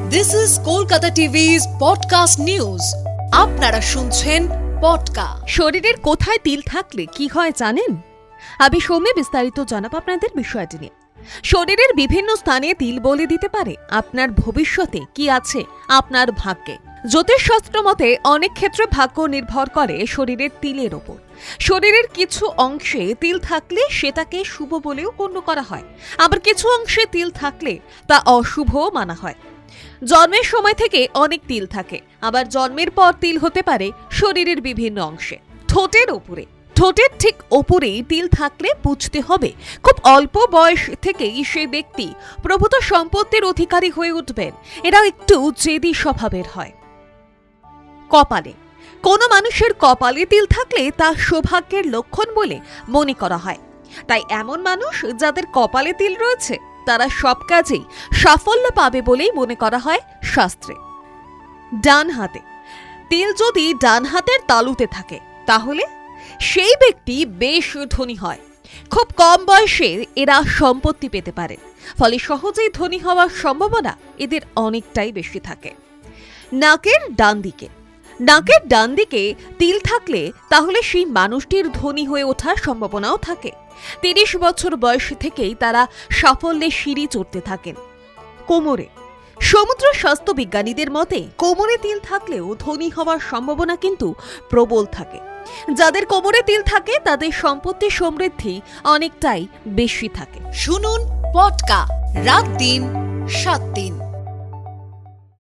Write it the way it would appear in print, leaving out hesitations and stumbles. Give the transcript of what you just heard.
This is Kolkata TV's podcast news. আপনারা শুনছেন podcast. শরীরের কোথায় তিল থাকলে কি হয় জানেন? আমি সৌম্য বিস্তারিত জানাবো আপনাদের বিষয়টি নিয়ে। শরীরের বিভিন্ন স্থানে তিল বলে দিতে পারে আপনার ভবিষ্যতে কি আছে আপনার ভাগ্যে। জ্যোতিষশাস্ত্র মতে অনেক ক্ষেত্রে ভাগ্য নির্ভর করে শরীরের তিলের ওপর। শরীরের কিছু অংশে তিল থাকলে সেটাকে শুভ বলেও গণ্য করা হয়, আবার কিছু অংশে তিল থাকলে তা অশুভও মানা হয়। জন্মের সময় থেকে অনেক তিল থাকে, আবার জন্মের পর তিল হতে পারে শরীরের বিভিন্ন অংশে। ঠোঁটের ঠিক ওপরেই তিল থাকলে বুঝতে হবে খুব অল্প বয়স থেকেই সেই ব্যক্তি প্রভূত সম্পত্তির অধিকারী হয়ে উঠবেন। এরা একটু জেদি স্বভাবের হয়। কপালে কোনো মানুষের কপালে তিল থাকলে তা সৌভাগ্যের লক্ষণ বলে মনে করা হয়। তাই এমন মানুষ যাদের কপালে তিল রয়েছে তারা সব কাজেই সাফল্য পাবে বলেই মনে করা হয় শাস্ত্রে। ডান হাতে তিল যদি ডান হাতের তালুতে থাকে তাহলে সেই ব্যক্তি বেশ ধনী হয়। খুব কম বয়সে এরা সম্পত্তি পেতে পারে, ফলে সহজেই ধনী হওয়ার সম্ভাবনা এদের অনেকটাই বেশি থাকে। নাকের ডান দিকে তিল থাকলে তাহলে সেই মানুষটির ধনী হয়ে ওঠার সম্ভাবনাও থাকে। 30 বছর বয়স থেকেই তারা সাফল্যের সিঁড়ি চড়তে থাকেন। কোমরে সমুদ্র স্বাস্থ্য বিজ্ঞানীদের মতে কোমরে তিল থাকলেও ধনী হওয়ার সম্ভাবনা কিন্তু প্রবল থাকে। যাদের কোমরে তিল থাকে তাদের সম্পত্তি সমৃদ্ধি অনেকটাই বেশি থাকে। শুনুন পডকাস্ট রাত দিন 7 দিন।